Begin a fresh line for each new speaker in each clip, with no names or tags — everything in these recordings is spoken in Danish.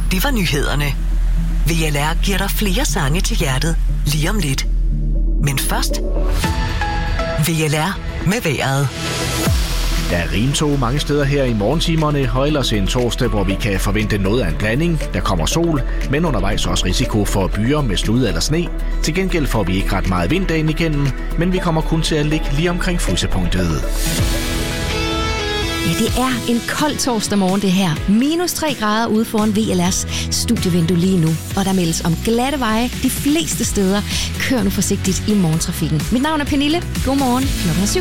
det var nyhederne. VLR giver dig flere sange til hjertet lige om lidt. Men først, VLR med vejret.
Der er rimtog mange steder her i morgentimerne, og ellers en torsdag, hvor vi kan forvente noget af en blanding. Der kommer sol, men undervejs også risiko for byer med slud eller sne. Til gengæld får vi ikke ret meget vind dagen igennem, men vi kommer kun til at ligge lige omkring frysepunktet.
Ja, det er en kold torsdag morgen det her. -3 grader ude foran VLR's studievindue lige nu. Og der meldes om glatte veje de fleste steder. Kør nu forsigtigt i morgentrafikken. Mit navn er Pernille. Godmorgen. Klokken er 7.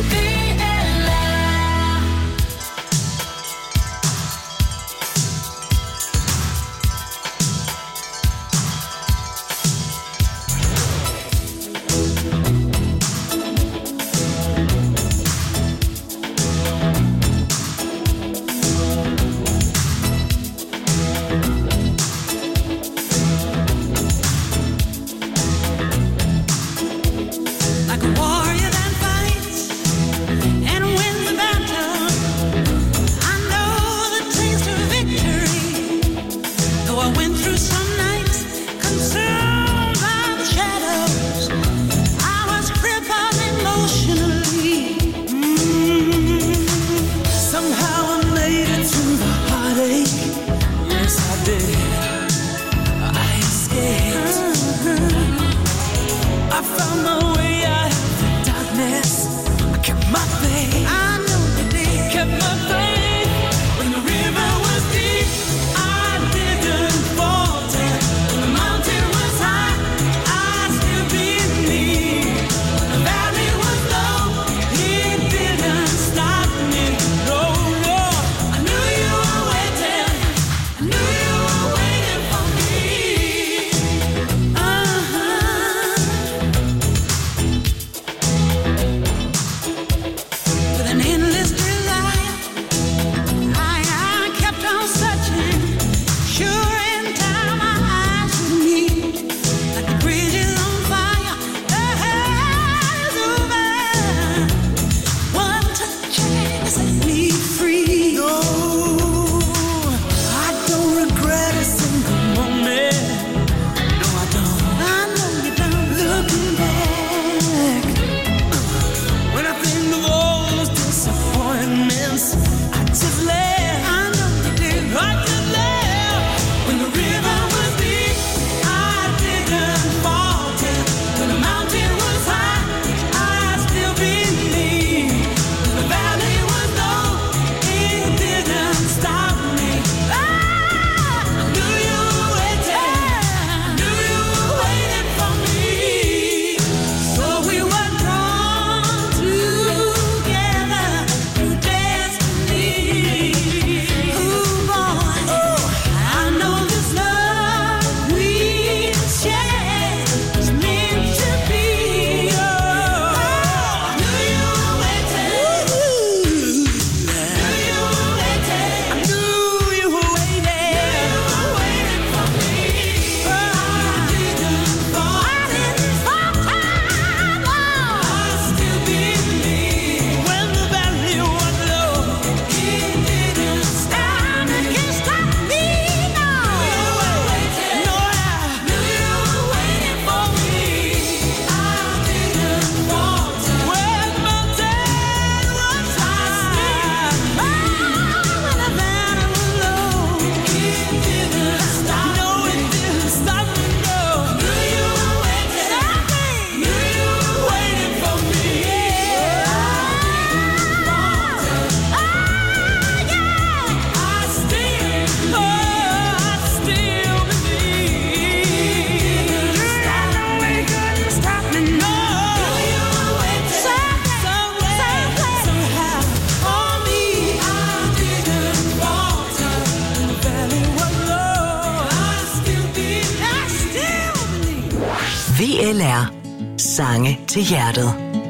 VLR. Sange til hjertet.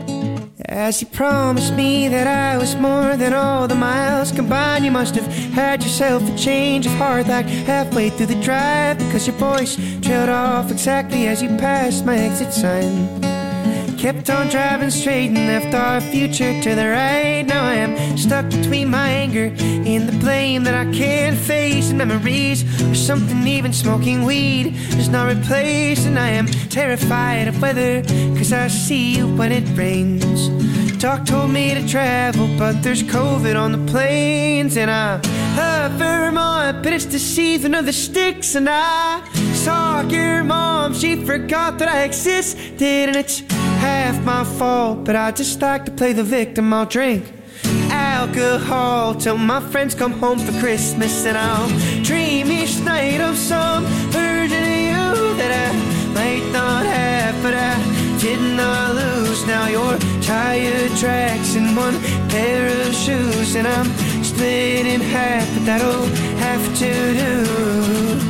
As you promised me that I was more than all the miles combined, you must have had yourself a change of heart like halfway through the drive, because your voice trailed off exactly as you passed my exit sign. Kept on driving straight and left our future to the right. Now I am stuck between my anger and the blame that I can't face. And memories or something even smoking weed does not replace. And I am terrified of weather, cause I see you when it rains. Doc told me to travel, but there's COVID on the planes. And I love Vermont, but it's the season of the sticks. And I saw your mom, she forgot that I existed. And it's half my fault, but I just like to play the victim. I'll drink alcohol till my friends come home for Christmas. And I'll dream each night of some version of you that I might not have, but I did not lose. Now your tire tracks in one pair of shoes, and I'm split in half, but that'll have to do.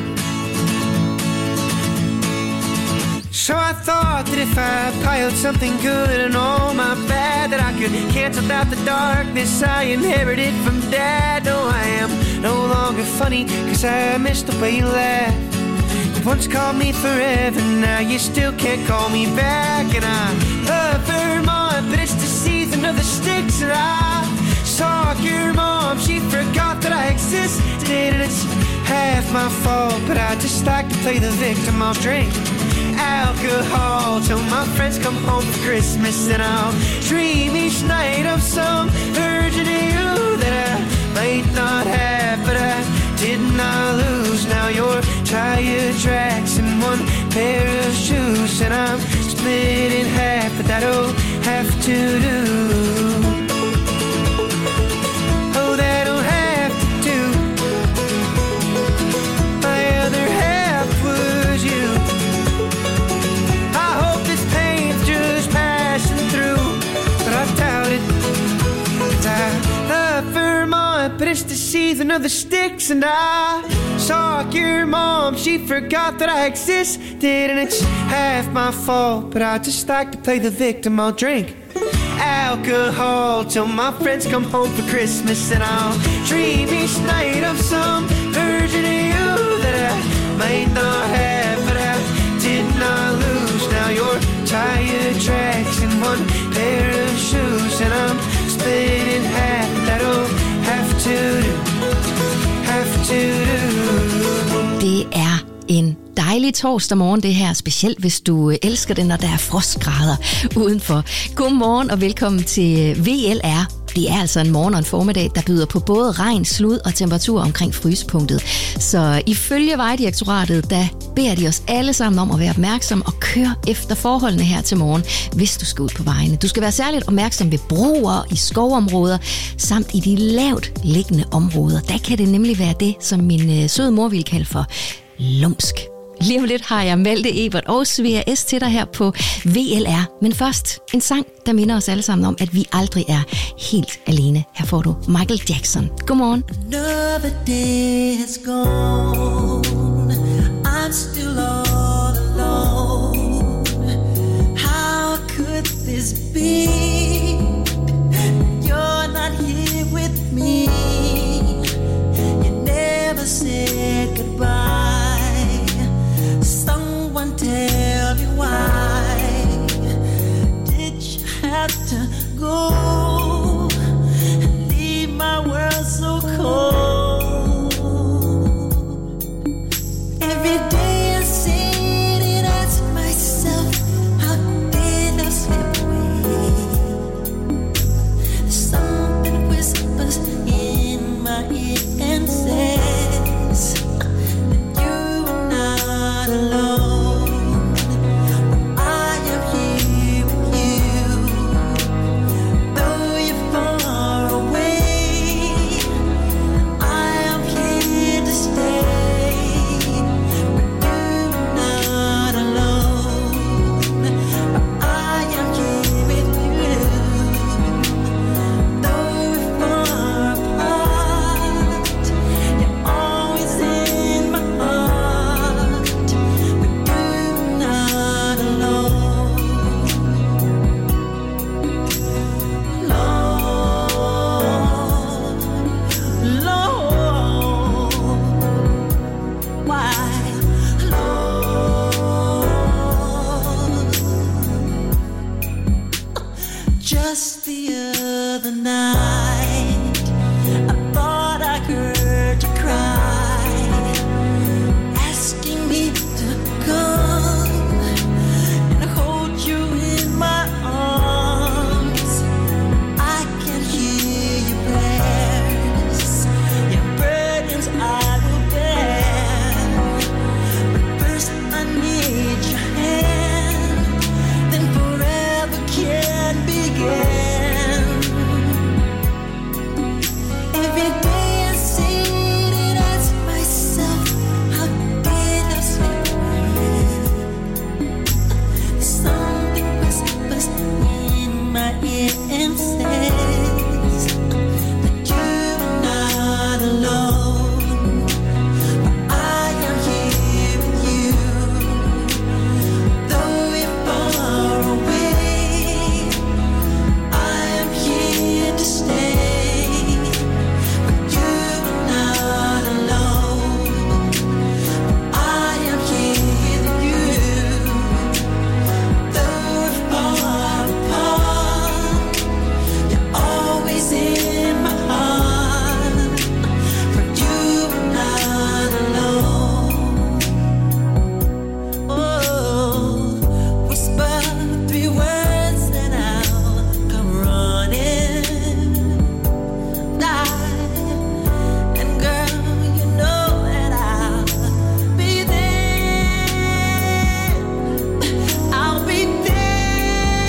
So I thought that if I piled something good and all my bad, that I could cancel out the darkness I inherited from Dad. No, I am no longer funny, cause I missed the way you laughed. You once called me forever, now you still can't call me back. And I love Vermont, but it's the season of the sticks. And I saw your mom, she forgot that I existed. And it's half my fault, but I just like to play the victim. I'll drink alcohol till my friends come home for Christmas. And I'll dream each night of some version of you that I might not have, but I did not lose. Now your tire tracks in one pair of shoes, and I'm split in half, but that'll have to do. Oh, that'll have to do. My other half was you. I hope this pain's just passing through, but I doubt it. 'Cause I love Vermont, but it's the season of the sticks. And I saw your mom, she forgot that I existed. And it's half my fault, but I just like to play the victim. I'll drink alcohol till my friends come home for Christmas. And I'll dream each night of some version of you that I might not have, but I did not lose. Now your tire tracks in one pair of shoes, and I'm split in half. That'll have to do, have to do.
Det er en dejlig torsdag morgen, det her, specielt hvis du elsker det, når der er frostgrader udenfor. Godmorgen og velkommen til VLR. Det er altså en morgen og en formiddag, der byder på både regn, slud og temperatur omkring frysepunktet. Så ifølge Vejdirektoratet, der beder de os alle sammen om at være opmærksom og køre efter forholdene her til morgen, hvis du skal ud på vejene. Du skal være særligt opmærksom ved broer, i skovområder, samt i de lavt liggende områder. Der kan det nemlig være det, som min søde mor ville kalde for lumsk. Lige om lidt har jeg Malte Ebert og Svea S til dig her på VLR. Men først en sang, der minder os alle sammen om, at vi aldrig er helt alene. Her får du Michael Jackson. Godmorgen.
Another day has gone. I'm still all alone. How could this be? You're not here with me. You never said goodbye. Someone tell me why did you have to go and leave my world so cold? Every day I sit and ask myself, how did I slip away? Something whispers in my ear and says, Just the other night, I thought I heard you cry, asking me to come and hold you in my arms. I can hear your prayers, your burdens I will bear. But first I need your hand, then forever can begin. Every day I sit and ask myself, how did I slip away? Something whispers in my ear and says that you're not alone. But I am here with you, though you're far away. I am here to stay, but you're not alone. I am here with you, though we're far apart. You're always in my heart, but you're not alone. Oh, whisper 3 words and I'll come running. And girl, you know that I'll be there. I'll be there.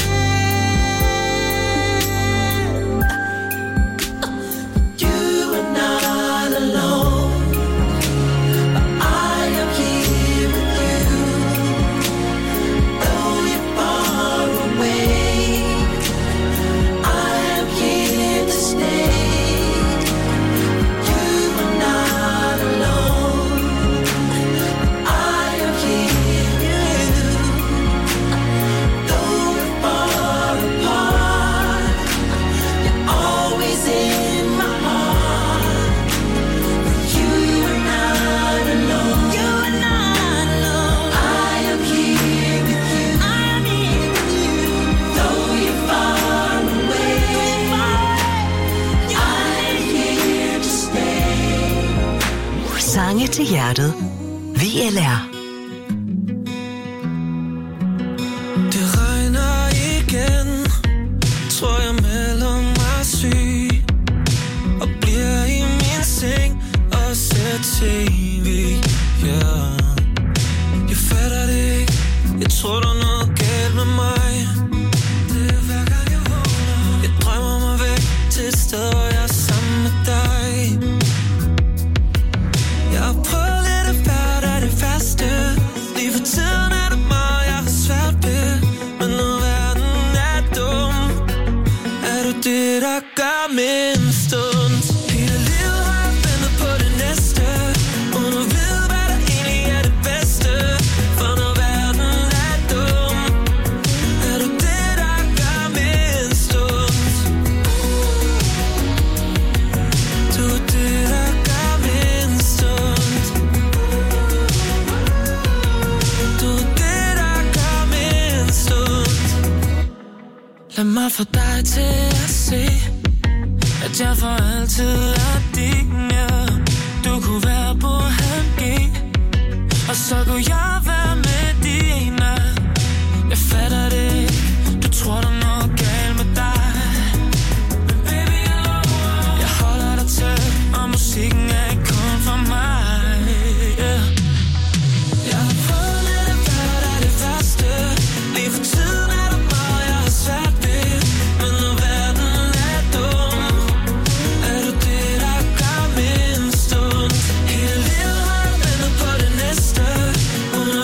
You are not alone. I am here with you, though you're far away. I am here to stay. You are not alone. I am here with you, though we're far apart. You're always in my heart. You are not alone. You are not alone. I am here with you. I am here with you, though you're far away. I am here to stay.
Sange til hjertet. VLR.
Det regner igen. Tror jeg melder mig syg og bliver i min seng og ser TV. Yeah. Jeg fatter det ikke. Jeg tror der er noget galt med mig. Det er hver gang jeg vågner. Jeg drømmer mig væk til et sted hvor jeg er sammen med dig. Jeg har prøvet lidt at være der det værste. Lige for tiden er det meget jeg har svært ved. Men når verden er dum, er du det der gør mindst ondt. Hele livet har jeg ventet på det næste, uden at vide hvad der egentlig er det bedste. For når verden er dum, er du det der gør mindst ondt. Du er det der gør mindst ondt. Du er det der gør mindst ondt. Lad mig få dig til at se, at jeg for altid er din, ja. Du kunne være på HG, og så kunne jeg være med dine. Jeg fatter det ikke. Du tror der er noget galt med dig. Men baby, jeg holder dig tæt, og musikken er ikke kun for mig, yeah. Jeg har prøvet lidt at være der det værste. Lige for tiden er der meget jeg har svært ved. Men når verden er dum, er du det der gør mindst ondt. Hele livet har jeg ventet på det næste, uden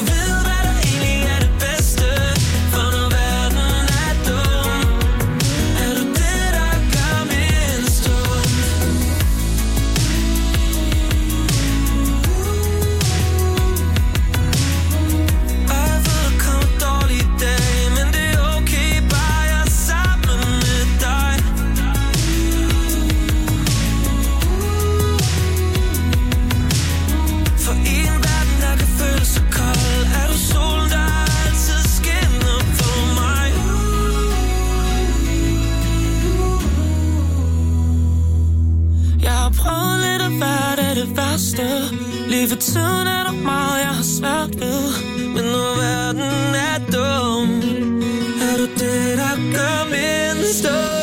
for tiden er der meget, jeg har svært ved. Men når verden er dum, er du det, der gør mindst ondt.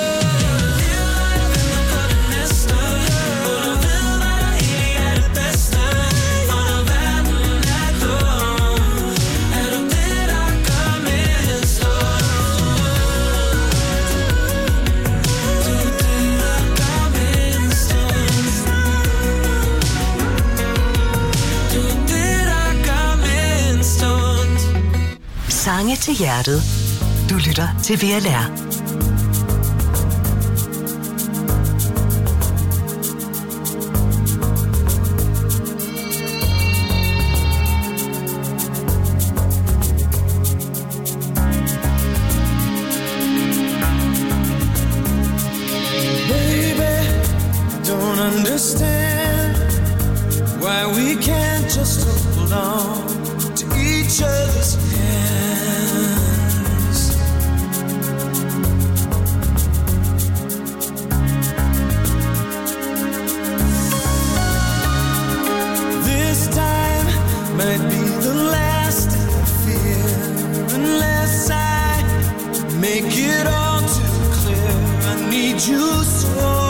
Sange til hjertet. Du lytter til VLR.
Baby, don't understand why we can't just hold on to each other's hands. This time might be the last I fear, unless I make it all too clear. I need you so.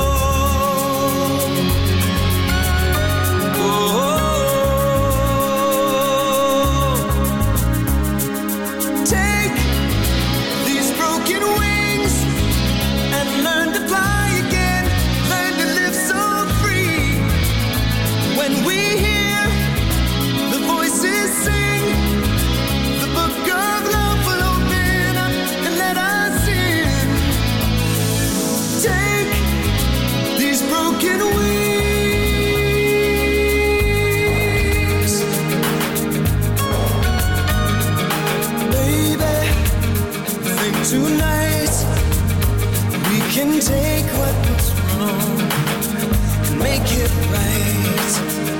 Tonight we can take what was wrong and make it right.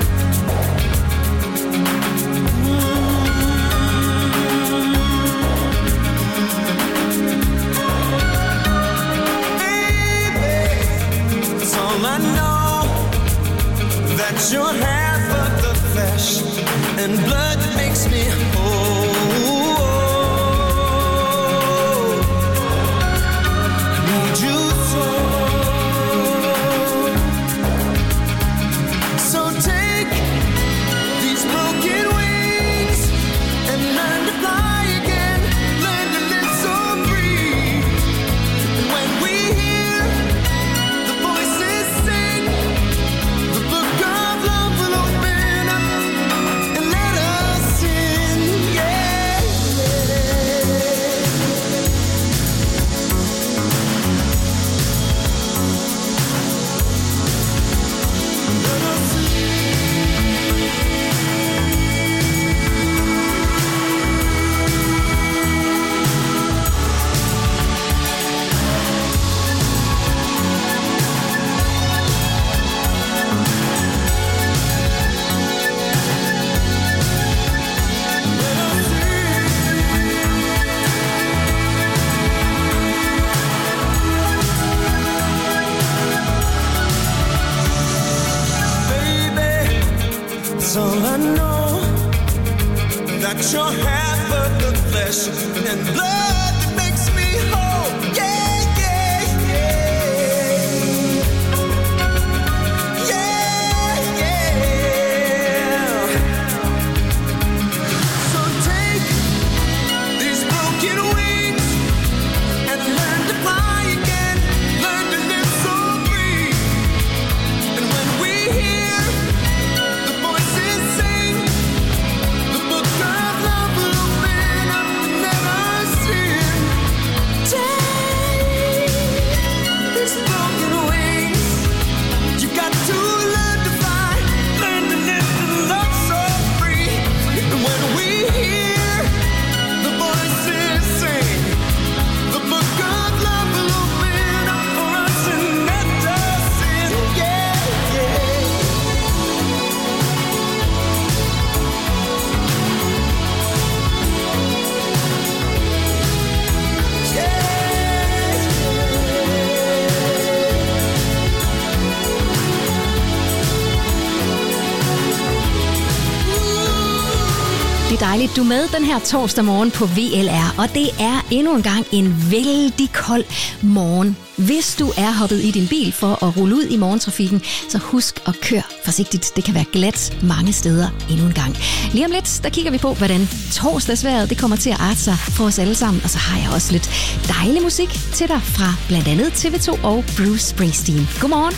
Baby, it's all I know, that you're half of the flesh and blood that makes me whole. All I know, that you're half of the flesh and blood that makes me whole. Yeah, yeah, yeah. Yeah, yeah. So take these broken wings and learn to fly again. Learn to live so free. And when we hear the voices sing, the book of love will open up and let us in.
Det er dejligt, du er med den her torsdag morgen på VLR, og det er endnu en gang en vældig kold morgen. Hvis du er hoppet i din bil for at rulle ud i morgentrafikken, så husk at køre forsigtigt. Det kan være glat mange steder endnu en gang. Lige om lidt, der kigger vi på, hvordan torsdagsvejret det kommer til at arte sig for os alle sammen. Og så har jeg også lidt dejlig musik til dig fra blandt andet TV2 og Bruce Springsteen. Godmorgen.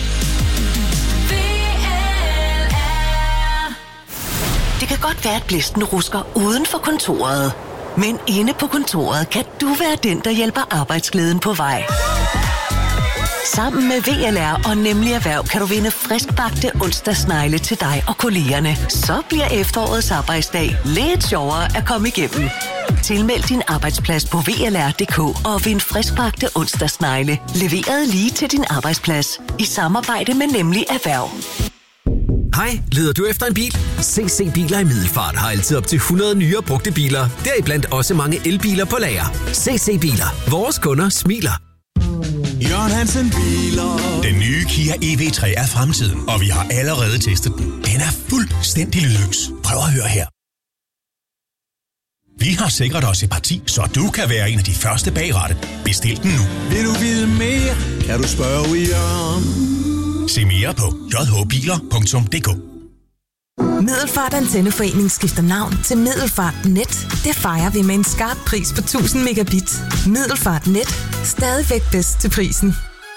Det kan godt være, at blæsten rusker uden for kontoret. Men inde på kontoret kan du være den, der hjælper arbejdsglæden på vej. Sammen med VLR og Nemlig Erhverv kan du vinde friskbagte onsdagsnegle til dig og kollegerne. Så bliver efterårets arbejdsdag lidt sjovere at komme igennem. Tilmeld din arbejdsplads på VLR.dk og vind friskbagte onsdagsnegle. Leveret lige til din arbejdsplads. I samarbejde med Nemlig Erhverv.
Hej, leder du efter en bil? CC Biler i Middelfart har altid op til 100 nye og brugte biler. Deriblandt også mange elbiler på lager. CC Biler. Vores kunder smiler.
Jørgen Hansen Biler. Den nye Kia EV3 er fremtiden, og vi har allerede testet den. Den er fuldstændig lydløs. Prøv at høre her. Vi har sikret os et parti, så du kan være en af de første bag rattet. Bestil den nu. Vil du vide mere, kan du spørge Jørgen. Se mere på jhbiler.dk.
Middelfart Antenneforening skifter navn til Middelfart Net. Det fejrer vi med en skarp pris på 1000 megabit. Middelfart Net. Stadigvæk bedst til prisen.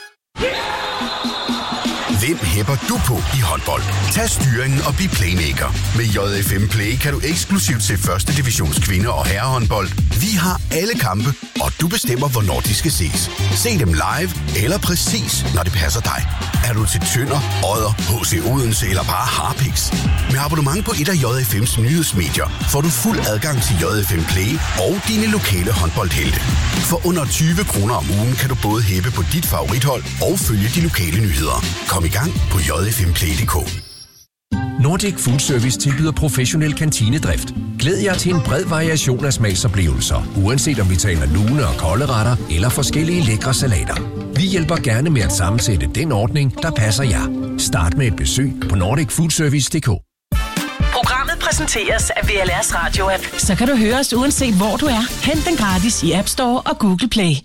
Hvem hæpper du på i håndbold? Tag styringen og bliv playmaker. Med JFM Play kan du eksklusivt se første divisions kvinde- og herrehåndbold. Vi har alle kampe, og du bestemmer, hvornår de skal ses. Se dem live eller præcis, når det passer dig. Er du til Tønder, Odder, HC Odense eller bare Harpiks? Med abonnement på et af JFM's nyhedsmedier får du fuld adgang til JFM Play og dine lokale håndboldhelte. For under 20 kroner om ugen kan du både hæppe på dit favorithold og følge de lokale nyheder. Kom i gang på jfmplay.dk.
Nordic Food Service tilbyder professionel kantinedrift. Glæd jer til en bred variation af smagsoplevelser, uanset om vi taler lune og kolde retter eller forskellige lækre salater. Vi hjælper gerne med at sammensætte den ordning, der passer jer. Start med et besøg på nordicfoodservice.dk.
Programmet præsenteres af VLR's radio-app. Så kan du høre os uanset hvor du er. Hent den gratis i App Store og Google Play.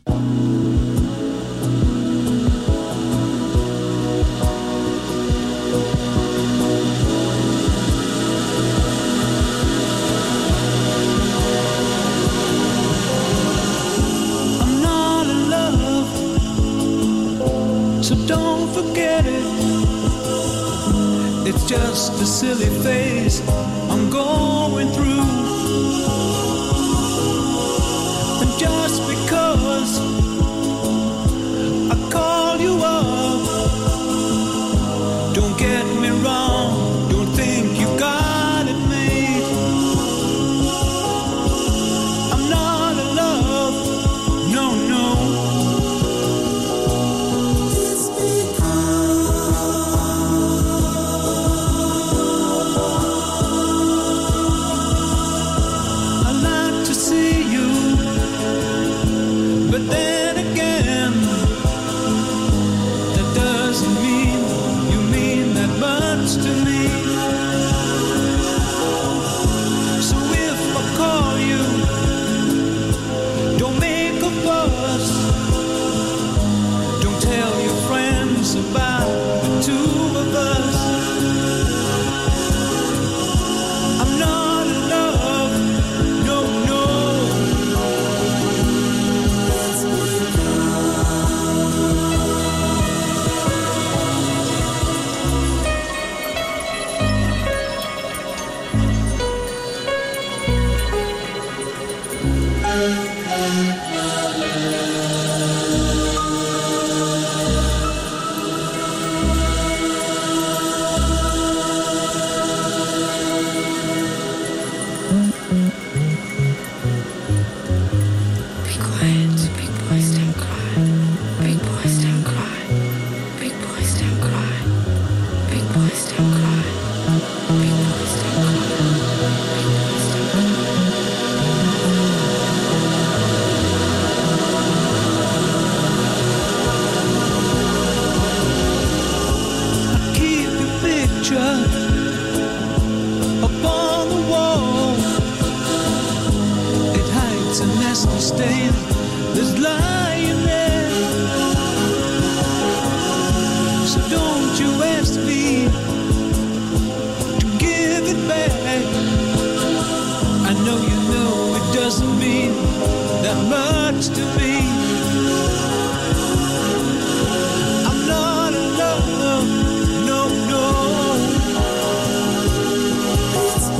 So don't forget it. It's just a silly phase I'm going through. And just because I call you up, don't get me wrong, don't think you got it made. I'm not in love, no, no. whiskey stain that's lying there. So don't you ask me to give it back. I know you know it doesn't mean that much to me. I'm not in love, no, no. It's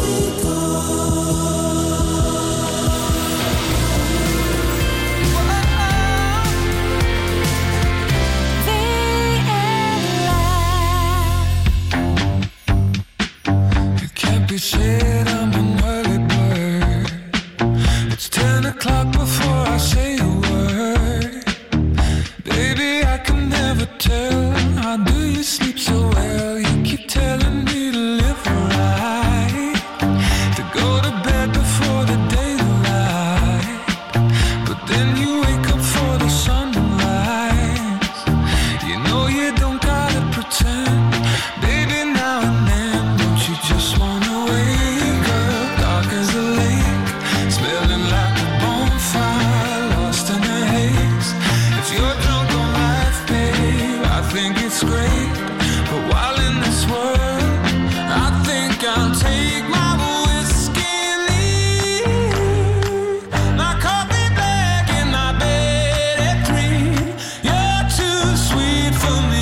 you can't be said I'm an early bird. It's 10 o'clock before I say a word. Baby, I can never tell. How do you sleep so well? You keep telling me to live right, to go to bed before the daylight. But then you wake up for the sunrise. You know you don't gotta pretend. Baby, now and then, don't you just wanna wake up dark as a lake, smelling like a bonfire, lost in a haze. If you're drunk on life, babe, I think it's great. But while in this world, I think I'll take my whiskey and leave. My coffee black and my bed at 3. You're too sweet for me.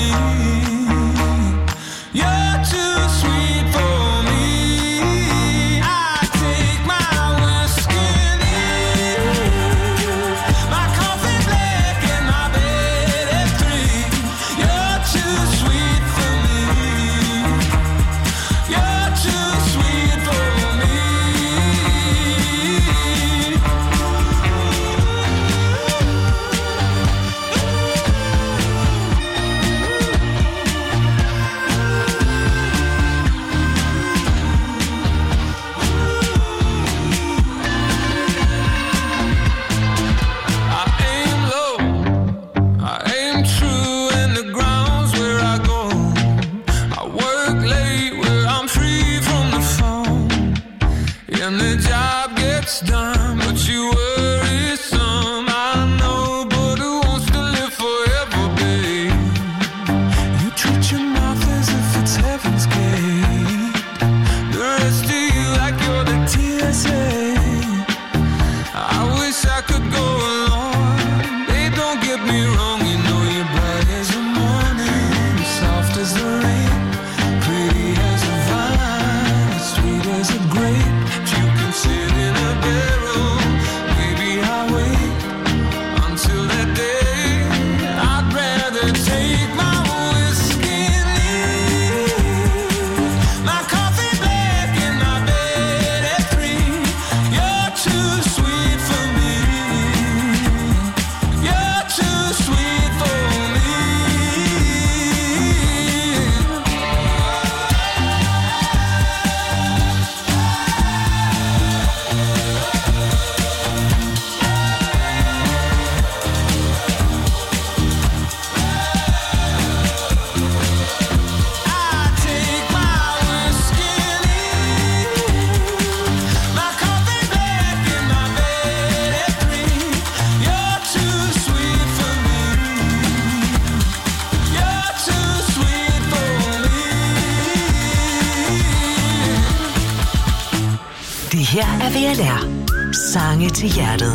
You're too sweet for me. I take my whiskey and leave. My coffee black and my bed at 3. You're too sweet for me. You're too sweet for me. I aim low, I aim true, and the ground's where I go. I work late where I'm free from the phone, and the job gets done, but you worry some. I know, but who wants to live forever, babe? You treat your mouth as if it's heaven's gate. The rest of you like you're the TSA. I wish I could go along. Babe, don't get me wrong. You know you're bright as the morning, soft as the rain, pretty as a vine, sweet as a grape. If you can sit in a barrel, maybe I'll wait until that day. I'd rather take my whiskey and leave. My coffee black and my bed at 3. You're too sweet for me. You're too sweet for me. I take my whiskey and leave. My coffee black and my bed at 3. You're too sweet for me. You're too sweet for me.
Det her er VLR. Sange til hjertet.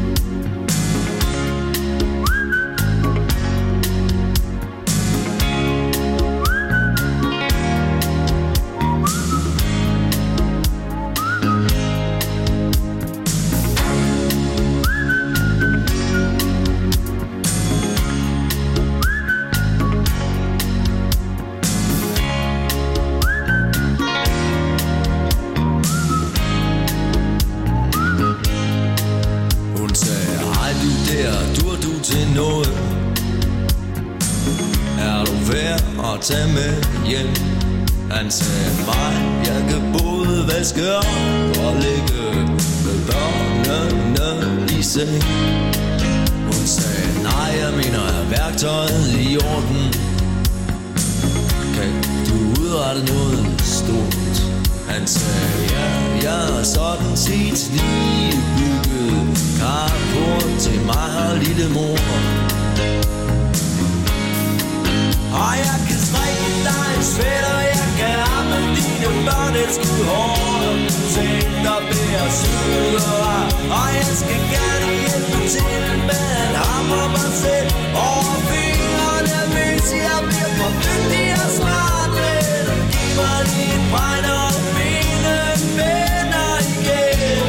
Hun sagde, hej du der, dur du til noget? Er du værd at tage med hjem? Han sagde, mig, jeg kan både vaske op og lægge med børnene i seng. Hun sagde, nej, jeg mener, er værktøjet i orden? Kan du udrette noget stort? Han sagde, ja, jeg er sådan set lige bygget kar på lille mor. Og jeg kan strikke dig en sweater, jeg kan ramme dine børn elskede hår. Tænk dig bære syder, og jeg skal gerne hjælpe til med at hamre mig selv over fingrene, hvis jeg bliver for dygtig og smart. Men giv mig lige et brænd og mine venner igen.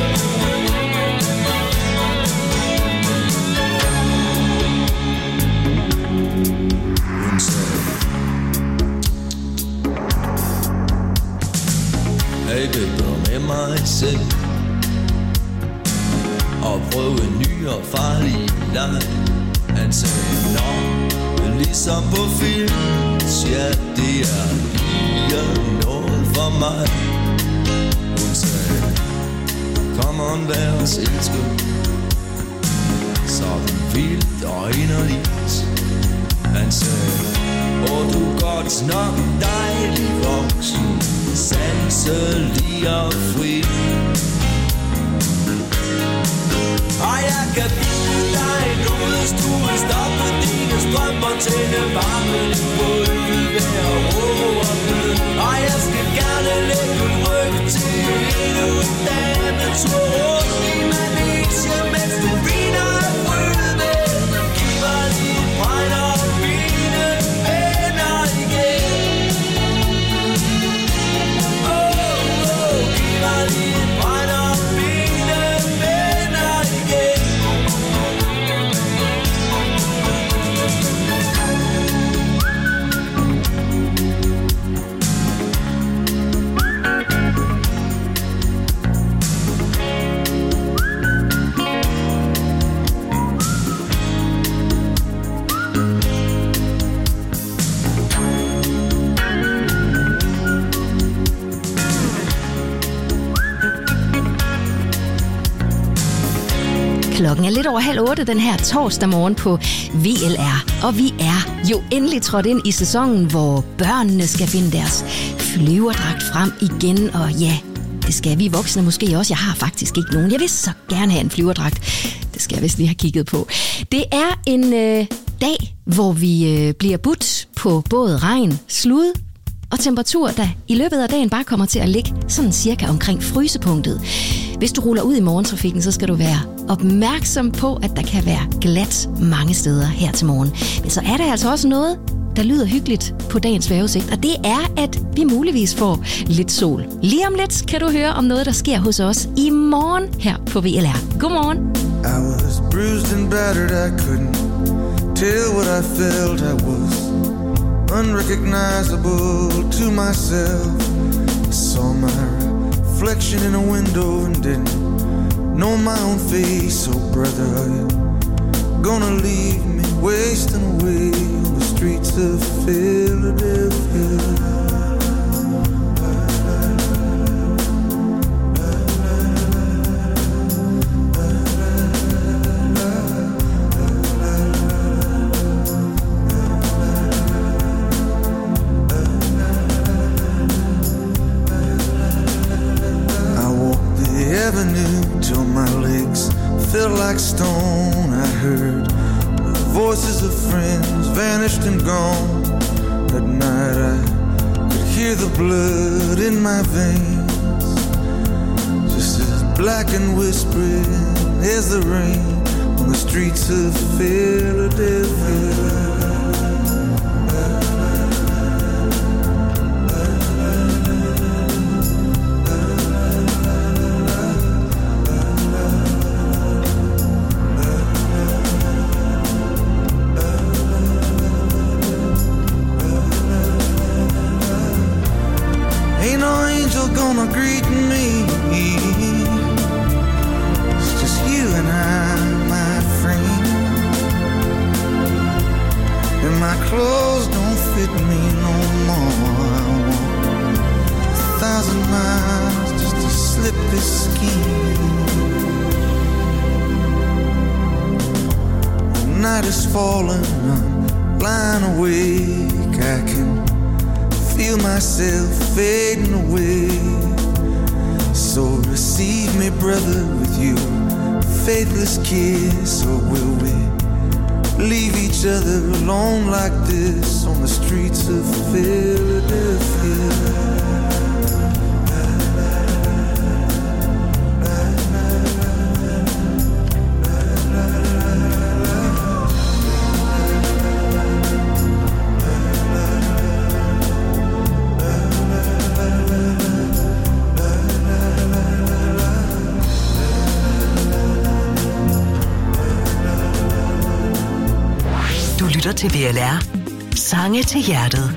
Hun sagde, hey baby, med mig selv og prøve en ny og farlig leg. Han sagde, nå, ligesom på film, ja, det er lige noget for mig. Hun sagde, kom on, vær os elsker, sådan vildt og inderligt. Han sagde, du er godt nok dejlig voksen, sanselig og fri. Og jeg kan byde dig nu, hvis du vil stoppe dine strømper, tænde varmen på ølvær og råerne. Og jeg skal gerne lægge en ryg til endnu en dametur rundt i Malaysia, mens du viner af frøde. Giv mig lige et brænd og mine venner igen. Giv mig lige et brænd og mine venner igen.
Klokken er lidt over 7:30 den her torsdag morgen på VLR. Og vi er jo endelig trådt ind i sæsonen, hvor børnene skal finde deres flyverdragt frem igen. Og ja, det skal vi voksne måske også. Jeg har faktisk ikke nogen. Jeg vil så gerne have en flyverdragt. Det skal jeg vist lige have kigget på. Det er en dag, hvor vi bliver budt på både regn, slud og temperatur, der i løbet af dagen bare kommer til at ligge sådan cirka omkring frysepunktet. Hvis du ruller ud i morgentrafikken, så skal du være opmærksom på, at der kan være glat mange steder her til morgen. Men så er der altså også noget, der lyder hyggeligt på dagens vejrudsigt, og det er, at vi muligvis får lidt sol. Lige om lidt kan du høre om noget, der sker hos os i morgen her på VLR. Godmorgen.
I was bruised and battered, I couldn't tell what I felt. I was unrecognizable to myself. I saw my reflection in a window and didn't know my own face. So brother, are you gonna leave me wasting away on the streets of Philadelphia? Till my legs felt like stone. I heard the voices of friends vanished and gone. At night I could hear the blood in my veins, just as black and whispering as the rain on the streets of Philadelphia. Gonna greet me. It's just you and I, my friend. And my clothes don't fit me no more. I walk 1,000 miles just to slip this skin. The night is falling, I'm lying awake. I can feel myself fading away. So receive me, brother, with your faithless kiss, or will we leave each other alone like this on the streets of Philadelphia.
Lytter til VLR. Sange til hjertet.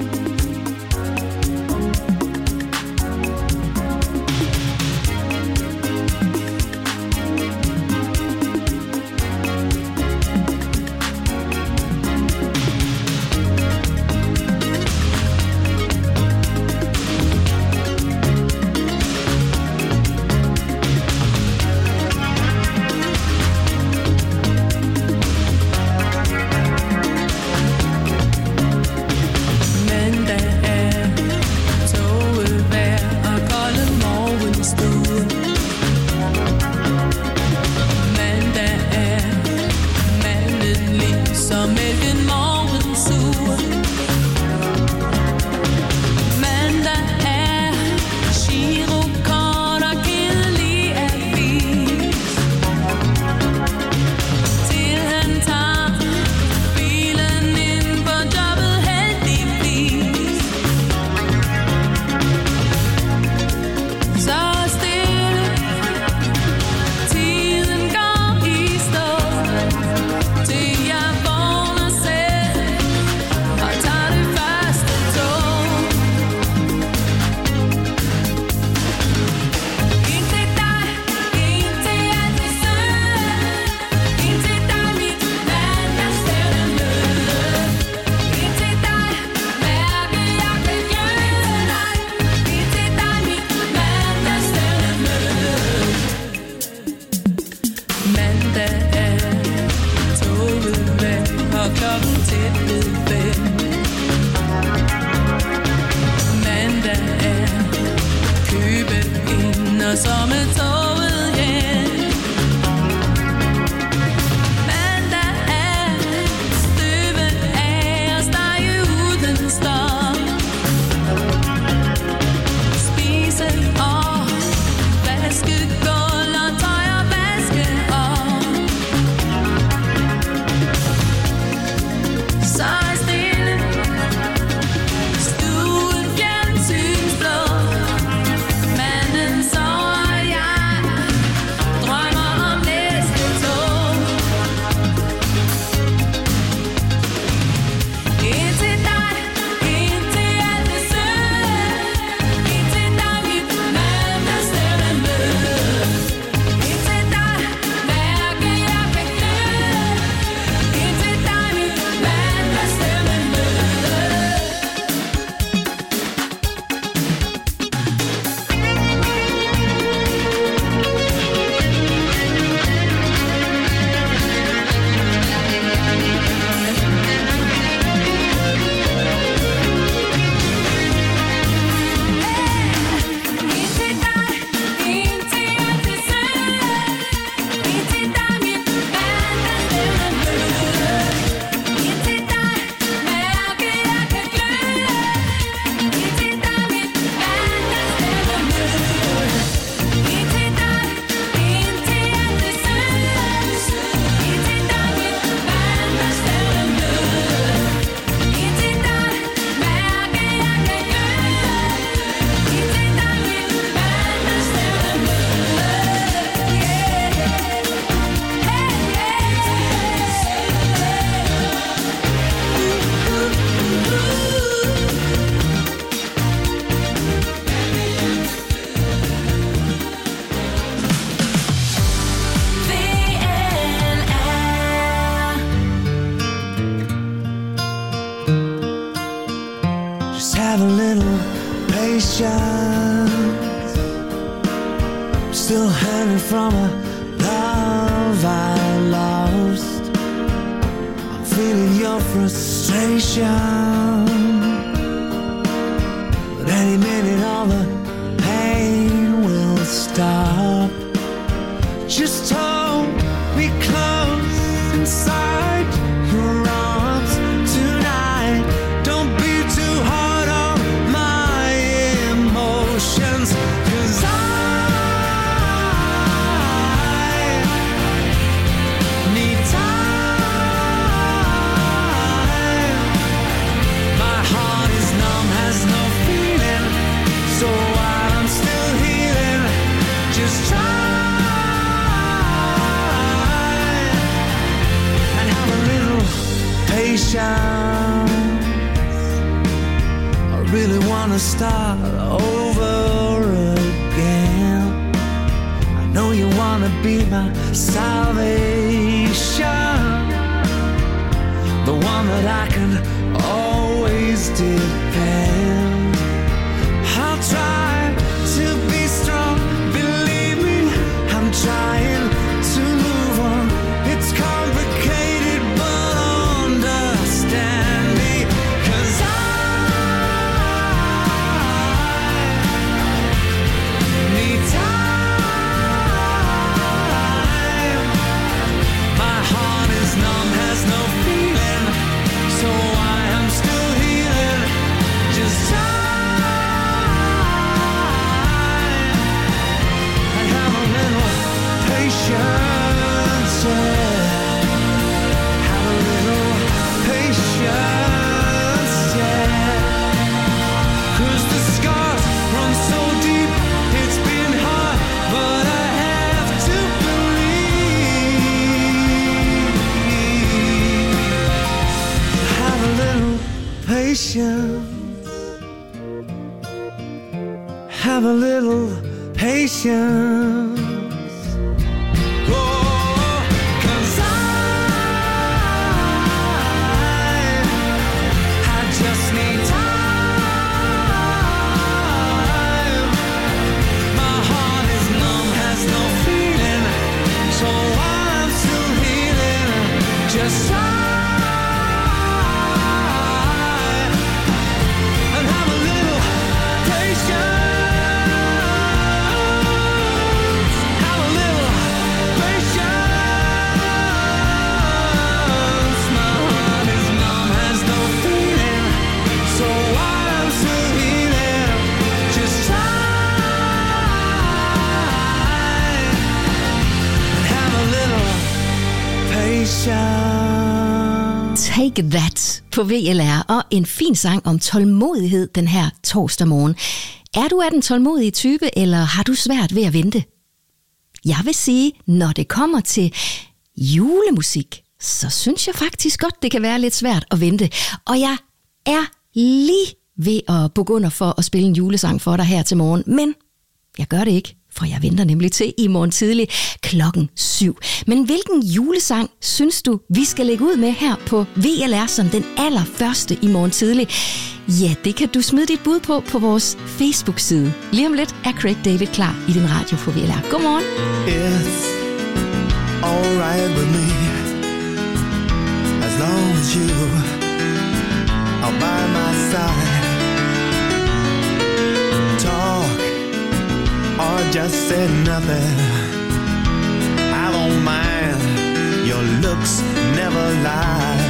have a little patience. Still hanging from a love I lost. I'm feeling your frustration, but any minute all the pain will stop. Just hold me close inside patience. I really wanna start over again. I know you wanna be my salvation, the one that I can always depend. I'll try to be strong, believe me, I'm trying to move on. It's complicated, but understand me, 'cause I need time. My heart is numb, has no feeling, so I am still healing. Just time and have a little patience, yeah. Have a little patience, yeah. 'Cause the scars run so deep, it's been hard, but I have to believe. Have a little patience. Have a little patience. Oh, 'cause I just need time. My heart is numb, has no feeling, so I'm still healing. Just try and have a little patience. Have a little patience. My heart is numb, has no feeling, so I'm still healing. Just try and have a little patience.
Take That på VLR, og en fin sang om tålmodighed den her torsdag morgen. Er du af den tålmodige type, eller har du svært ved at vente? Jeg vil sige, når det kommer til julemusik, så synes jeg faktisk godt, det kan være lidt svært at vente. Og jeg er lige ved at bukke under for at spille en julesang for dig her til morgen, men jeg gør det ikke, for jeg venter nemlig til i morgen tidlig 7:00. Men hvilken julesang synes du, vi skal lægge ud med her på VLR som den allerførste i morgen tidlig? Ja, det kan du smide dit bud på vores Facebook-side. Lige om lidt er Craig David klar i din radio på VLR. Godmorgen.
It's alright with me, as long as you are by my side. Talk or just say nothing, I don't mind, your looks never lie.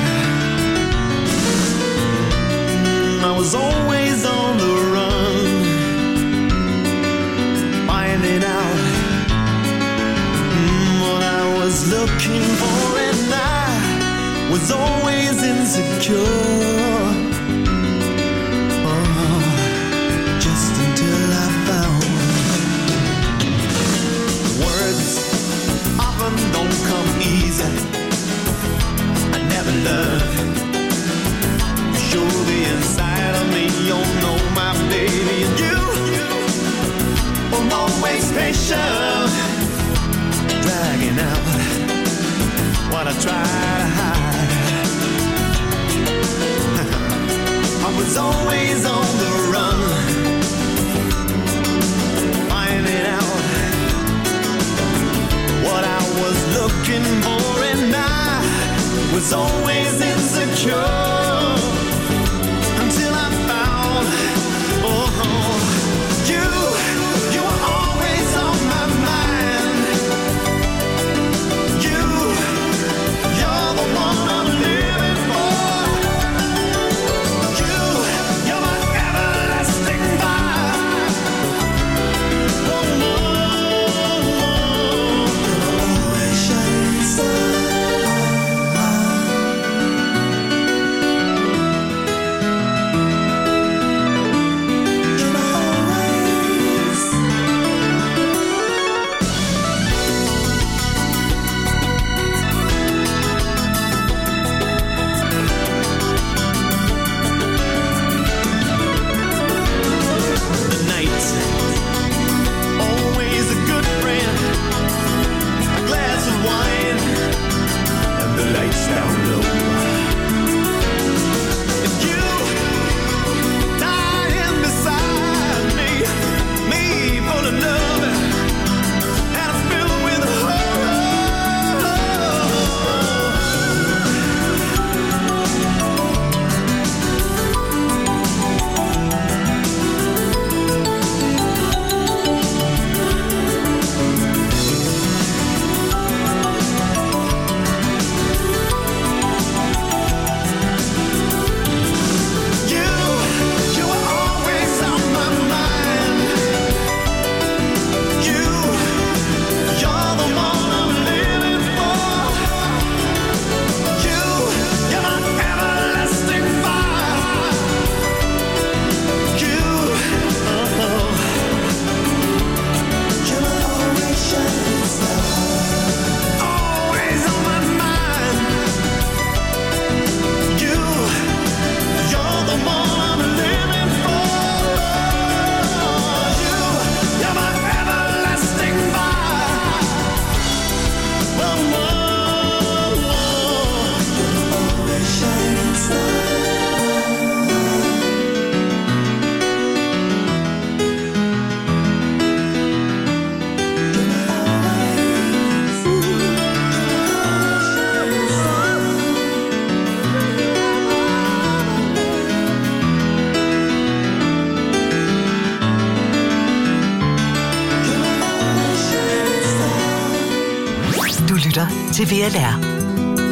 I was always on the run, finding out what I was looking for, and I was always insecure. Oh, just until I found words often don't come easy. I never learned to show the inside of me. You know my baby, and you were always patient, dragging out what I try to hide. I was always on the run, finding out what I was looking for, and I was always insecure until I found, oh, you were always on my mind. You're the one I'm living for. You're my everlasting vibe. Oh, no.
lytter til VLR.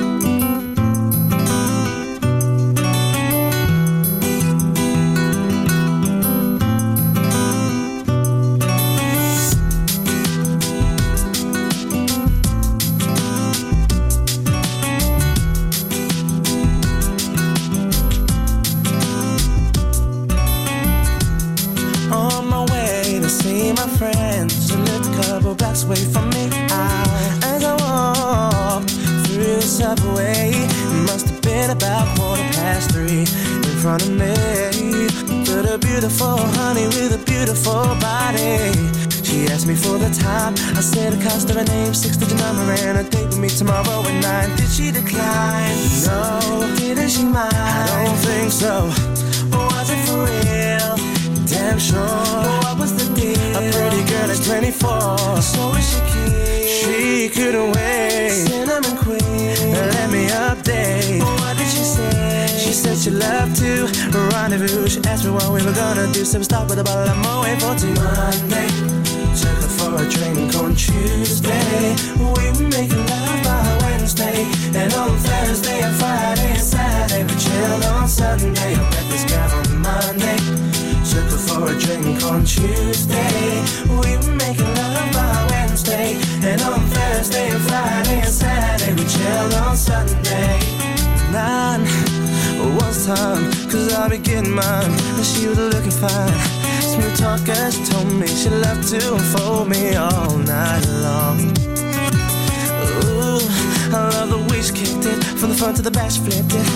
Away from me, as I walk through the subway, it must have been about 3:15 in front of me. But a beautiful honey with a beautiful body. She asked me for the time. I said the cost of her name, 6-digit number, and a date with me tomorrow at 9. Did she decline? No. Didn't she mind? I don't think so. Was it for real? Damn sure. What was the deal? A pretty girl is 24. So is she cute? She couldn't wait. Cinnamon queen. Let me update. What did she say? She said she loved to rendezvous. She asked me what we were gonna do. Some stop with a bottle of Moët for Monday. Took her for a drink on Tuesday. We were making love by Wednesday. And on Thursday and Friday and Saturday we chilled on Sunday. I met this guy on Monday. Took her for a drink on Tuesday. We were making love by Wednesday. And on Thursday and Friday and Saturday we chilled on Sunday. 9 was time, cause I'll be getting mine. And she was looking fine. Smooth talker, she told me she loved to unfold me all night long. Ooh, I love the way she kicked it. From the front to the back she flipped it.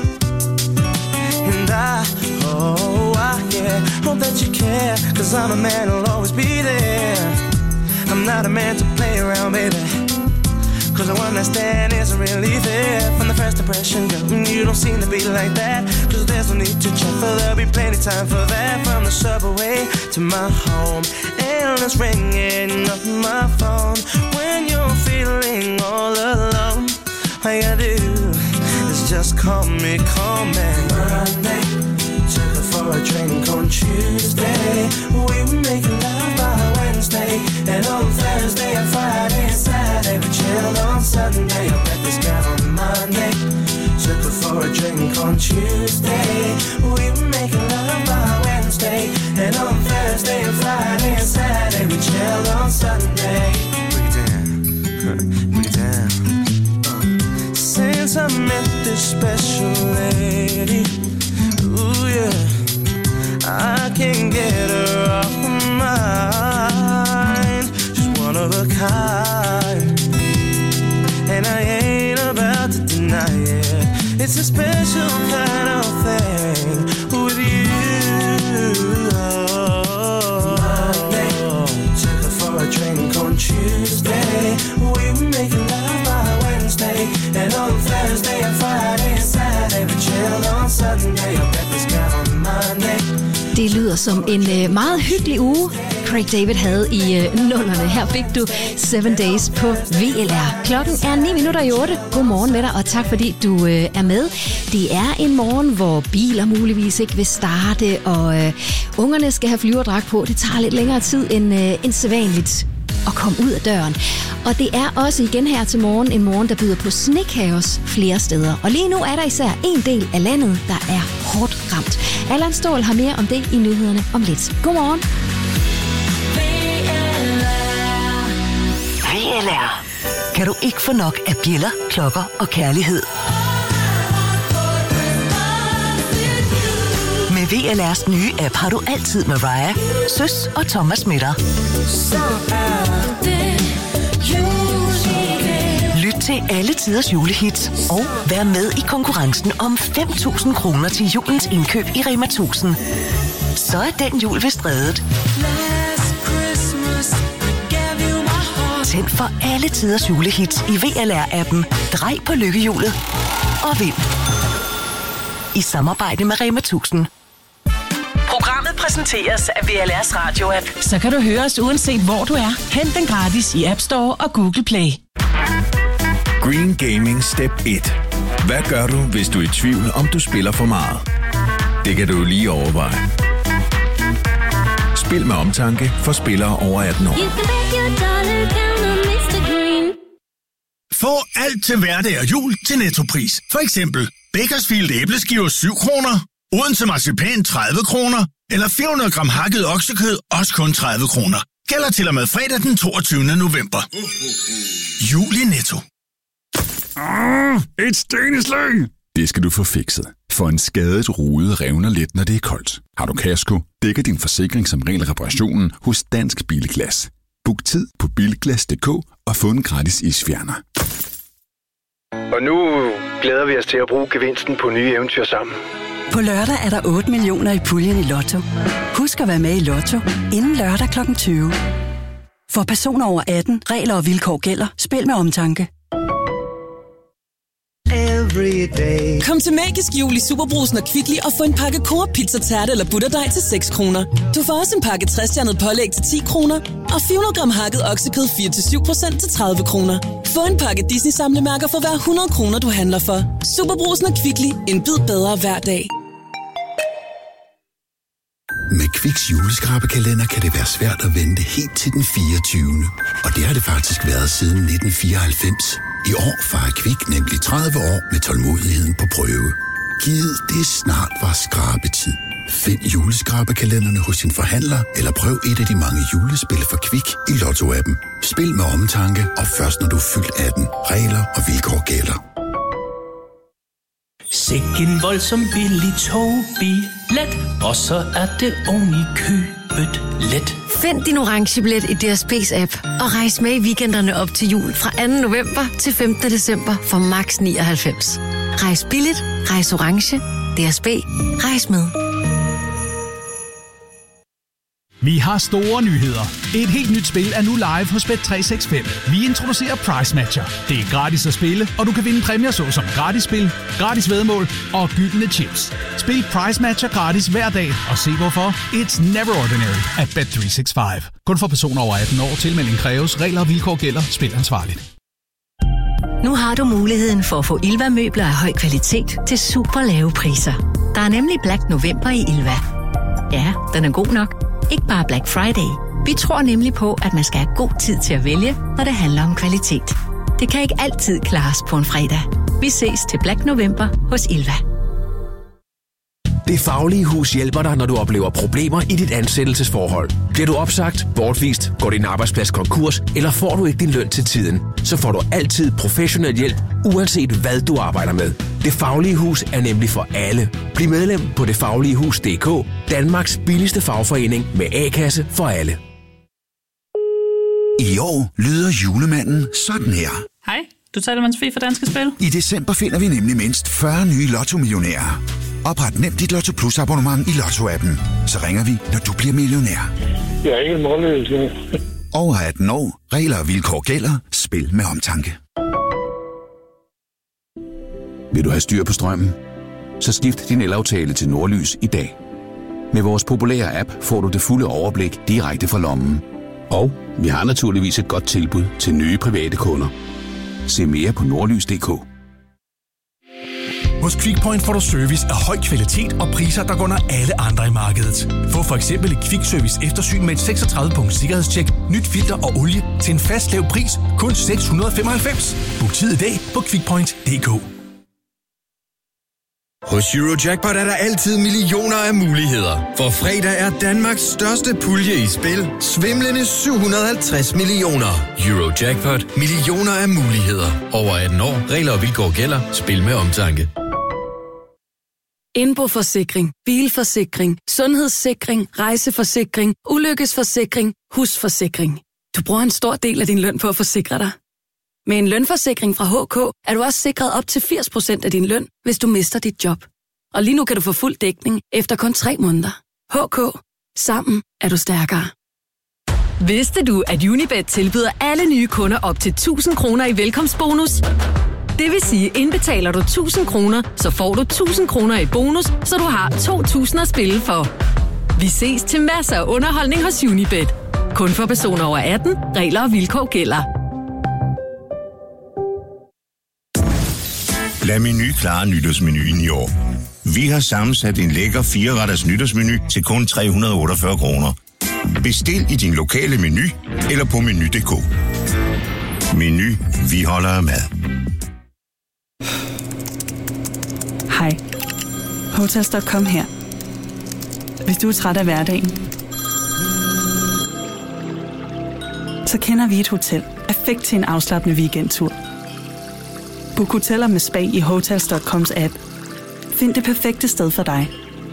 And yeah, hope that you care, cause I'm a man who'll always be there. I'm not a man to play around, baby, cause the one I stand isn't really there. From the first impression, girl, you don't seem to be like that. Cause there's no need to check, for there'll be plenty time for that. From the subway to my home, and it's ringing up my phone. When you're feeling all alone, all you gotta do is just call me, Monday. Took her for a drink on Tuesday. We were making love by Wednesday. And on Thursday and Friday and Saturday we chilled on Sunday. I met this guy on Monday. Took her for a drink on Tuesday. We were making love by Wednesday. And on Thursday and Friday and Saturday we chilled on Sunday. Break it down, break it down. Since I met this special lady, ooh yeah, I can't get her off my mind. She's one of a kind, and I ain't about to deny it. It's a special kind of thing with you. Monday, took her for a drink on Tuesday. We were making love by Wednesday. And on Thursday and Friday and Saturday we chilled on Sunday. I bet this guy on Monday.
Det lyder som en meget hyggelig uge, Craig David havde i nullerne. Her fik du 7 Days på VLR. Klokken er 8:09. God morgen med dig, og tak fordi du er med. Det er en morgen, hvor biler muligvis ikke vil starte, og ungerne skal have flyverdragt på. Det tager lidt længere tid end sædvanligt at komme ud af døren. Og det er også igen her til morgen en morgen, der byder på snekaos flere steder. Og lige nu er der især en del af landet, der er hårdt ramt. Allan Ståhl har mere om det i nyhederne om lidt. Godmorgen.
VLR. Kan du ikke få nok af bjælder, klokker og kærlighed? Med VLR's nye app har du altid Mariah, Søs og Thomas med dig. Lyt til alle tiders julehits og vær med i konkurrencen om 5.000 kroner til julens indkøb i Rema 1000. Så er den jul vist reddet. Tænd for alle tiders julehits i VLR-appen. Drej på lykkehjulet og vind. I samarbejde med Rema 1000.
Programmet præsenteres af VLR's radio-app. Så kan du høre os uanset hvor du er. Hent den gratis i App Store og Google Play.
Green Gaming Step 1. Hvad gør du, hvis du er i tvivl, om du spiller for meget? Det kan du lige overveje. Spil med omtanke for spillere over 18 år.
Få alt til hverdag og jul til Nettopris. For eksempel Bakersfield æbleskiver 7 kroner, Odense marcipan 30 kroner, eller 400 gram hakket oksekød også kun 30 kroner. Gælder til og med fredag den 22. november. Jul i Netto.
Et steneslag! Det skal du få fikset. For en skadet rude revner let, når det er koldt. Har du kasko, dækker din forsikring som regel reparationen hos Dansk Bilglas. Book tid på bilglas.dk og få en gratis isfjerner.
Og nu glæder vi os til at bruge gevinsten på nye eventyr sammen.
På lørdag er der 8 millioner i puljen i Lotto. Husk at være med i Lotto inden lørdag kl. 20. For personer over 18, regler og vilkår gælder. Spil med omtanke.
Kom til Magisk Jul i Superbrugsen og Kvickly og få en pakke Coop Pizza Tærte eller butterdej til 6 kroner. Du får også en pakke 60-stjernet pålæg til 10 kroner og 400 gram hakket oksekød 4-7% til 30 kroner. Få en pakke Disney samlemærker for hver 100 kroner, du handler for. Superbrugsen og Kvickly. En bid bedre hver dag.
Med Kviks juleskrabekalender kan det være svært at vente helt til den 24. Og det har det faktisk været siden 1994. I år fejrer Kvik nemlig 30 år med tålmodigheden på prøve. Giv det snart var skrabetid. Find juleskrabekalenderne hos din forhandler, eller prøv et af de mange julespil for Kvik i Lotto-appen. Spil med omtanke, og først når du er fyldt 18. Regler og vilkår gælder.
Sikken voldsom billig togbillet, og så er det oven i købet let.
Find din orange billet i DSB's app og rejs med i weekenderne op til jul fra 2. november til 15. december for max 99. Rejs billigt, rejs orange. DSB, rejs med.
Vi har store nyheder. Et helt nyt spil er nu live hos Bet365. Vi introducerer Price Matcher. Det er gratis at spille, og du kan vinde præmier såsom gratis spil, gratis væddemål og gyldne chips. Spil Price Matcher gratis hver dag, og se hvorfor. It's never ordinary at Bet365. Kun for personer over 18 år. Tilmelding kræves. Regler og vilkår gælder. Spil ansvarligt.
Nu har du muligheden for at få Ilva-møbler af høj kvalitet til super lave priser. Der er nemlig Black November i Ilva. Ja, den er god nok. Ikke bare Black Friday. Vi tror nemlig på, at man skal have god tid til at vælge, når det handler om kvalitet. Det kan ikke altid klares på en fredag. Vi ses til Black November hos Ilva.
Det Faglige Hus hjælper dig, når du oplever problemer i dit ansættelsesforhold. Bliver du opsagt, bortvist, går din arbejdsplads konkurs, eller får du ikke din løn til tiden, så får du altid professionel hjælp, uanset hvad du arbejder med. Det Faglige Hus er nemlig for alle. Bliv medlem på detfagligehus.dk, Danmarks billigste fagforening med A-kasse for alle.
I år lyder julemanden sådan her.
Hej, du taler med Sofie fra Danske Spil.
I december finder vi nemlig mindst 40 nye Lotto-millionærer. Opret nemt dit Lotto Plus abonnement i Lotto-appen. Så ringer vi, når du bliver millionær.
Jeg er ikke målløs.
Over 18 år. Regler og vilkår gælder. Spil med omtanke.
Vil du have styr på strømmen? Så skift din elaftale til Nordlys i dag. Med vores populære app får du det fulde overblik direkte fra lommen. Og vi har naturligvis et godt tilbud til nye private kunder. Se mere på nordlys.dk.
Hos Quickpoint får du service af høj kvalitet og priser, der går under alle andre i markedet. Få for eksempel et Quick-service eftersyn med et 36-punkt sikkerhedstjek, nyt filter og olie til en fast lav pris, kun 695. Book tid i dag på quickpoint.dk.
Hos Eurojackpot er der altid millioner af muligheder. For fredag er Danmarks største pulje i spil. Svimlende 750 millioner. Eurojackpot. Millioner af muligheder. Over 18 år. Regler og vilkår gælder. Spil med omtanke.
Indboforsikring, bilforsikring, sundhedssikring, rejseforsikring, ulykkesforsikring, husforsikring. Du bruger en stor del af din løn på at forsikre dig. Med en lønforsikring fra HK er du også sikret op til 80% af din løn, hvis du mister dit job. Og lige nu kan du få fuld dækning efter kun 3 måneder. HK. Sammen er du stærkere.
Vidste du, at Unibet tilbyder alle nye kunder op til 1.000 kroner i velkomstbonus? Det vil sige, indbetaler du 1.000 kroner, så får du 1.000 kroner i bonus, så du har 2.000 at spille for. Vi ses til masser af underholdning hos Unibet. Kun for personer over 18. Regler og vilkår gælder.
Lad Meny klare nytårsmenuen i år. Vi har sammensat en lækker 4-retters nytårsmenu til kun 348 kroner. Bestil i din lokale Meny eller på menu.dk.
Meny. Vi holder af mad.
Hej. Hotels.com her. Hvis du er træt af hverdagen, så kender vi et hotel perfekt til en afslappende weekendtur. Book hoteller med spa i Hotels.coms app. Find det perfekte sted for dig.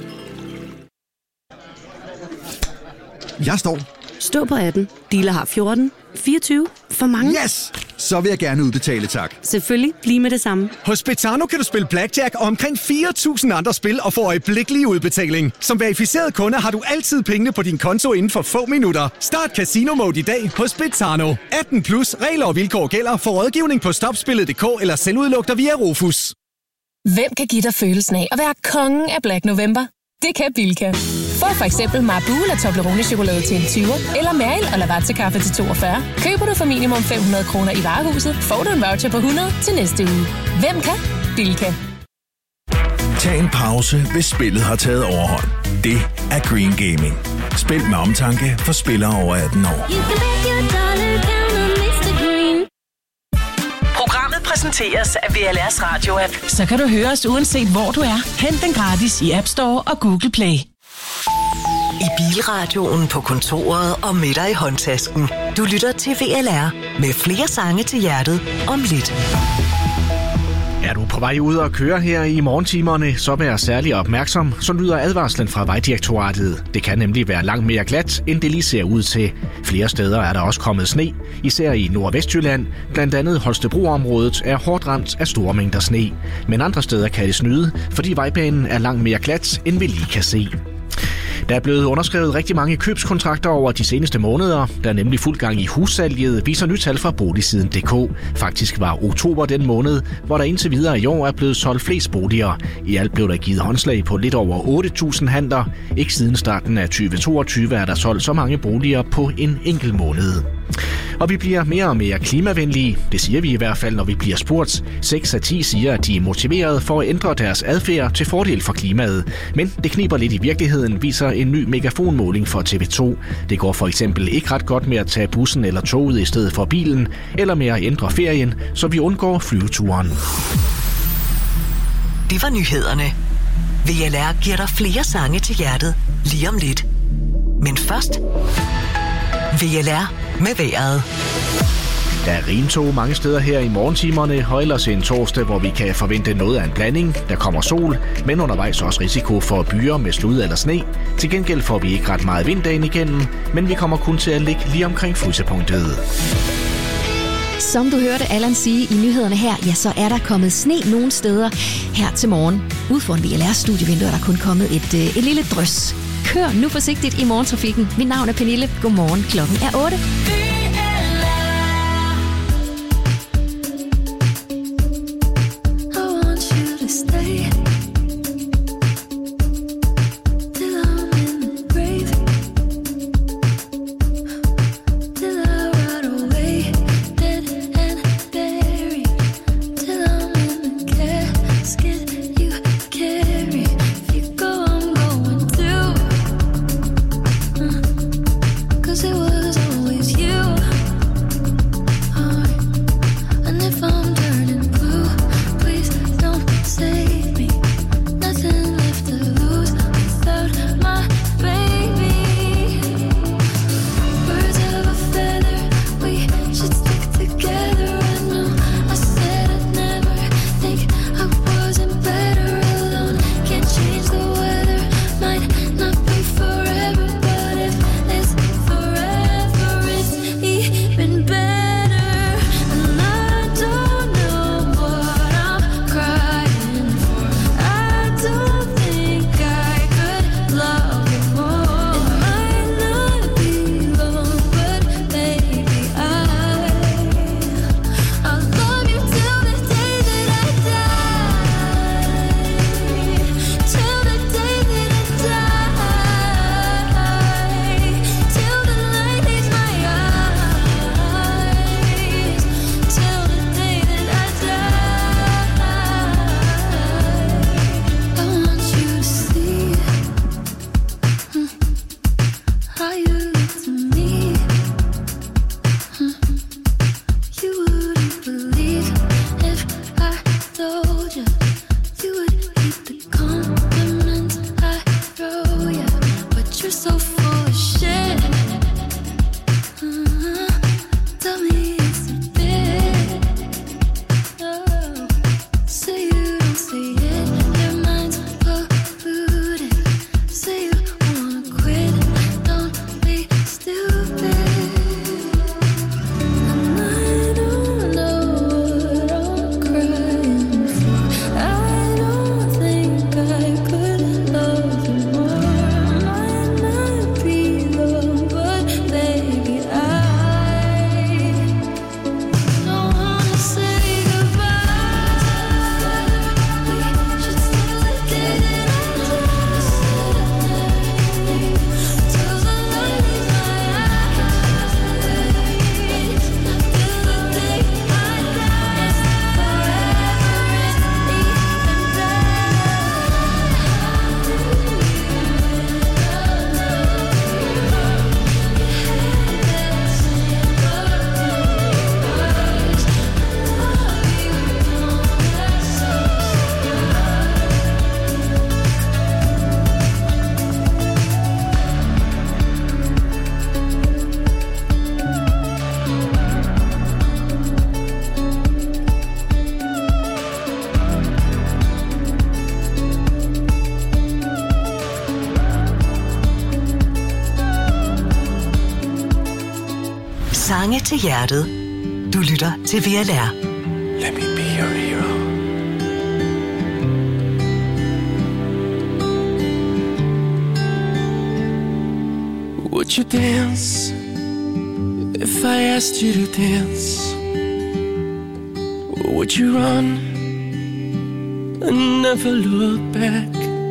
Jeg står.
Stå på 18. Dealer har 14. 24. For mange.
Yes! Så vil jeg gerne udbetale, tak.
Selvfølgelig. Lige med det samme.
Hos Betano kan du spille blackjack og omkring 4.000 andre spil og få øjeblikkelig udbetaling. Som verificeret kunde har du altid pengene på din konto inden for få minutter. Start Casino Mode i dag hos Betano. 18 plus regler og vilkår gælder for rådgivning på stopspillet.dk eller selvudluk dig via Rufus.
Hvem kan give dig følelsen af at være kongen af Black November? Det kan Bilka. Få for eksempel Marabou eller Toblerone-chokolade til en 20'er, eller Meril og Lavazza-kaffe til 42. Køber du for minimum 500 kroner i varehuset, får du en voucher på 100 til næste uge. Hvem kan? Bilka.
Tag en pause, hvis spillet har taget overhånd. Det er Green Gaming. Spil med omtanke for spillere over 18 år.
Programmet præsenteres af VLR's Radio-app. Så kan du høre os uanset hvor du er. Hent den gratis i App Store og Google Play.
I bilradioen, på kontoret og med dig i håndtasken. Du lytter til VLR med flere sange til hjertet om lidt.
Er du på vej ud og køre her i morgentimerne, så vær særlig opmærksom, så lyder advarslen fra Vejdirektoratet. Det kan nemlig være langt mere glat, end det lige ser ud til. Flere steder er der også kommet sne, især i Nord- og Vestjylland. Blandt andet Holstebro-området er hårdt ramt af store mængder sne. Men andre steder kan det snyde, fordi vejbanen er langt mere glat, end vi lige kan se. Der er blevet underskrevet rigtig mange købskontrakter over de seneste måneder. Der er nemlig fuld gang i hussalget, viser nyt tal fra Boligsiden.dk. Faktisk var oktober den måned, hvor der indtil videre i år er blevet solgt flest boliger. I alt blev der givet håndslag på lidt over 8.000 handler. Ikke siden starten af 2022 er der solgt så mange boliger på en enkelt måned. Og vi bliver mere og mere klimavenlige. Det siger vi i hvert fald, når vi bliver spurgt. 6 af 10 siger, at de er motiveret for at ændre deres adfærd til fordel for klimaet. Men det kniber lidt i virkeligheden, viser en ny megafonmåling for TV2. Det går for eksempel ikke ret godt med at tage bussen eller toget i stedet for bilen, eller med at ændre ferien, så vi undgår flyveturen.
Det var nyhederne. VLR giver dig flere sange til hjertet lige om lidt. Men først VLR med vejret.
Der er regntog mange steder her i morgentimerne, og ellers en torsdag, hvor vi kan forvente noget af en blanding. Der kommer sol, men undervejs også risiko for byer med slud eller sne. Til gengæld får vi ikke ret meget vinddagen igennem, men vi kommer kun til at ligge lige omkring frysepunktet.
Som du hørte Allan sige i nyhederne her, ja, så er der kommet sne nogle steder her til morgen. Ude foran VLR-studievindue er der kun kommet et lille drøs. Kør nu forsigtigt i morgentrafikken. Mit navn er Pernille. Godmorgen. Klokken er 8.
It was always you.
sange til hjertet. Du lytter til VLR.
Let me be your hero. Would you dance if I asked you to dance? Would you run and never look back?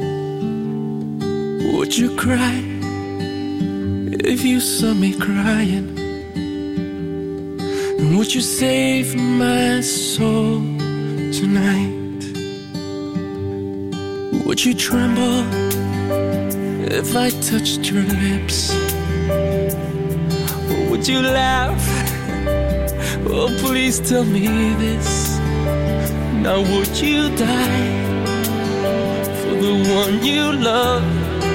Would you cry if you saw me crying? And would you save my soul tonight? Would you tremble if I touched your lips? Or would you laugh? Oh, please tell me this. Now would you die for the one you love?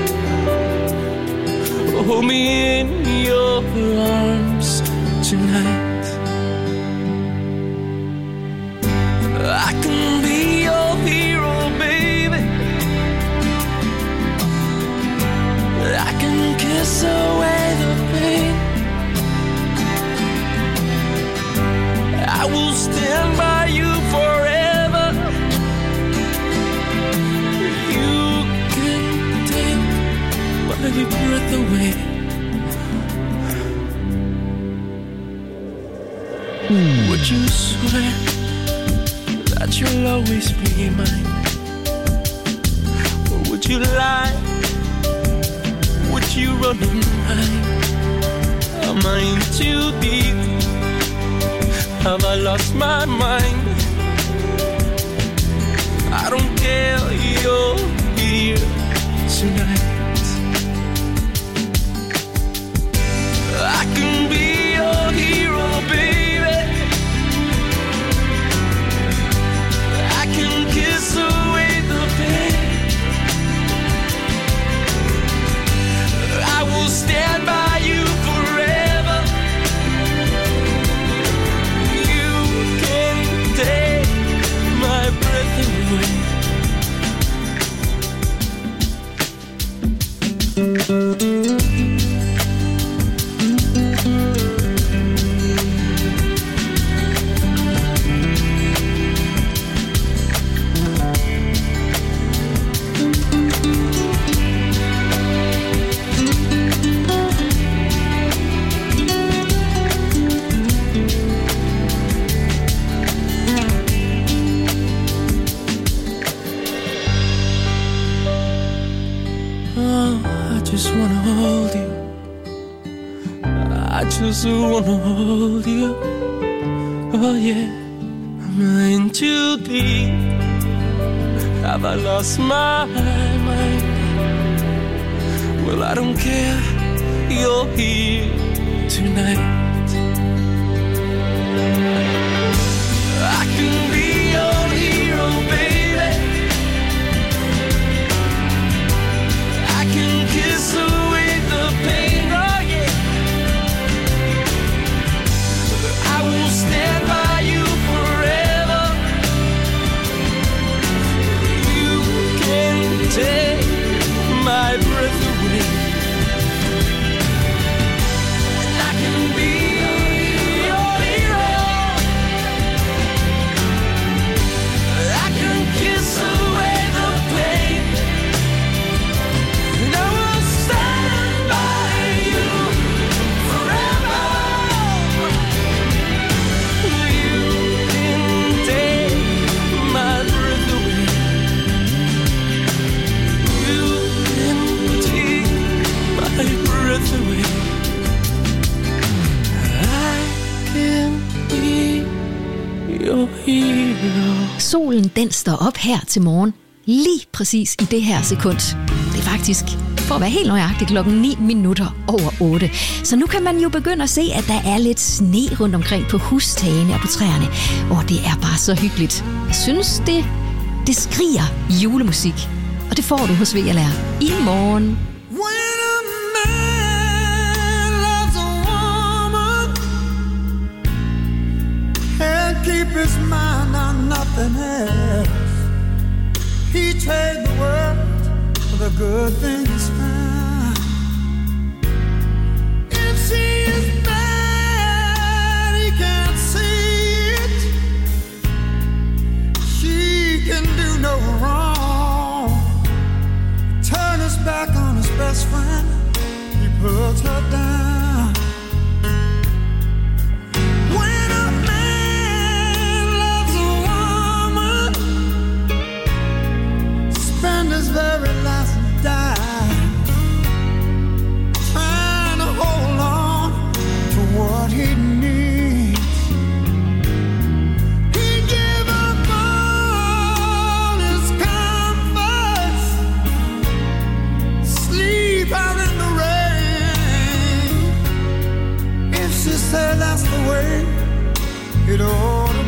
Hold me in your arms tonight. I can be your hero, baby. I can kiss away the pain. I will stand by you forever. You can take my breath away. Would you swear that you'll always be mine? Or would you lie? Would you run and hide? Am I in too deep? Have I lost my mind? I don't care, you're here tonight. I can be your hero, baby. I can kiss away the pain. I will stand by you forever. You can take my breath away. Just wanna hold you. I just wanna hold you. Oh yeah, I'm in too deep. Have I lost my mind? Well, I don't care. You're here tonight. I can be your hero, baby. I can kiss away the pain, oh yeah. I will stand by you forever. You can take my breath away. And I can be your hero. I can kiss away the pain. And I will stand by you forever. You can take my breath away. You can take my breath away. I can be your hero.
Solen den står op her til morgen, lige præcis i det her sekund. Det er faktisk, for at være helt nøjagtig, 9:09. Så nu kan man jo begynde at se, at der er lidt sne rundt omkring på hustagene og på træerne. Og det er bare så hyggeligt. Jeg synes, det skriger julemusik. Og det får du hos VLR i morgen.
Keep his mind on nothing else. He trade the world for the good things found. If she is bad,
it all